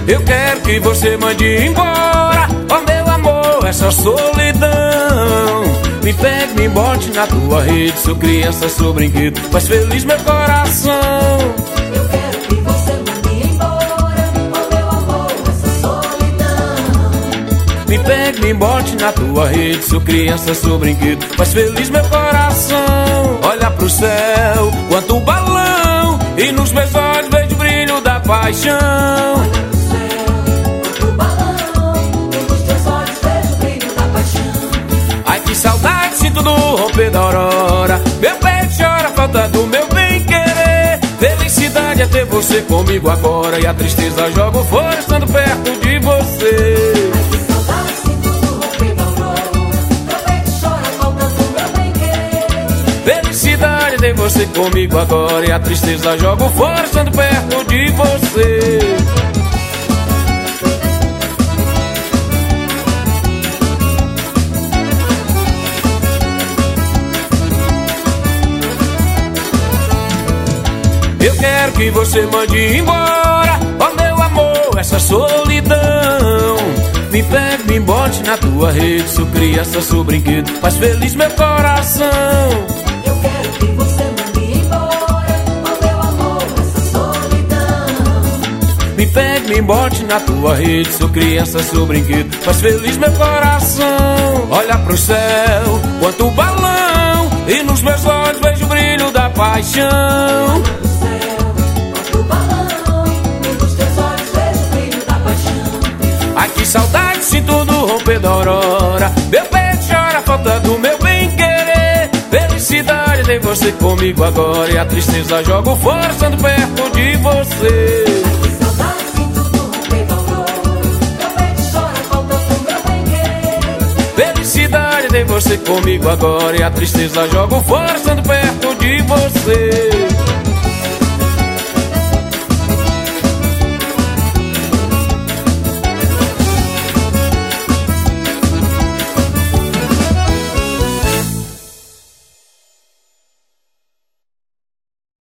Eu quero que você mande embora, oh meu amor, essa solidão. Me pegue, me bote na tua rede, sou criança, sou brinquedo, faz feliz meu coração. Eu quero que você mande embora, oh meu amor, essa solidão. Me pegue, me bote na tua rede, sou criança, sou brinquedo, faz feliz meu coração. Olha pro céu, quanto balão, e nos meus olhos vejo o brilho da paixão. Olha pro céu, quanto balão, e nos teus olhos vejo o brilho da paixão. Ai que saudade, sinto do romper da aurora, meu peito chora, falta do meu bem-querer. Felicidade é ter você comigo agora, e a tristeza jogo fora estando perto de você. Ai que saudade, sinto do romper da aurora, meu peito chora, falta do meu bem-querer. Felicidade é ter você comigo agora, e a tristeza jogo fora estando perto de você. Eu quero que você mande embora, oh meu amor, essa solidão. Me pegue, me bote na tua rede, sou criança, sou brinquedo, faz feliz meu coração. Eu quero que você mande embora, oh meu amor, essa solidão. Me pegue, me bote na tua rede, sou criança, sou brinquedo, faz feliz meu coração. Olha pro céu, quanto balão, e nos meus olhos vejo o brilho da paixão. Ai que saudade, sinto do romper da aurora, meu peito chora, falta do meu bem-querer. Felicidade tem você comigo agora, e a tristeza jogo fora estando perto de você. Ai que saudade, sinto do romper da aurora, meu peito chora, falta do meu bem-querer. Felicidade tem você comigo agora, e a tristeza jogo fora estando perto de você.